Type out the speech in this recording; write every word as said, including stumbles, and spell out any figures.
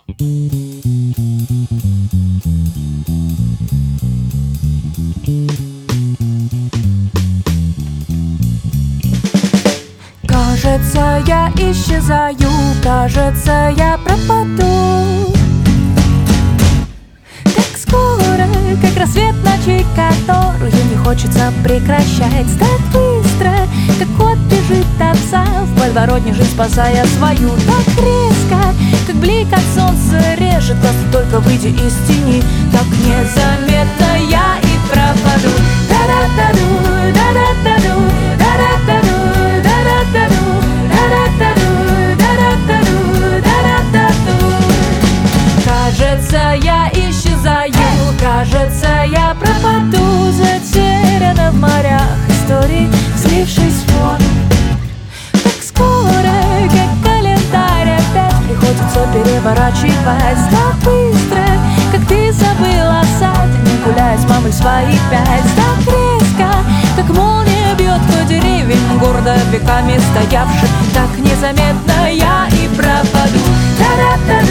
Кажется, я исчезаю, кажется, я пропаду. Так скоро, как рассвет ночи, которую не хочется прекращать. Так быстро, как кот бежит от пса, в подворотне жизнь спасая свою. Так резко, как блик от солнца режет глаз, только выйдя из тени. Так незаметно я и пропаду. Да-да-да-ду, да-да-да-ду, да-да-да-ду, да-да-да-ду, да-да-да-ду, да-да-да-ду, да-да-да-ду. Кажется, я исчезаю, кажется, я пропаду, затеряна в морях историй, слившись в воду. Так скоро, как календарь, опять приходится переворачивать. Так быстро, как ты забыла о саде, не гуляя с мамой свои пять. Так резко, как молния бьет по деревьям, гордо веками стоявшим. Так незаметно я и пропаду. Да-да-да.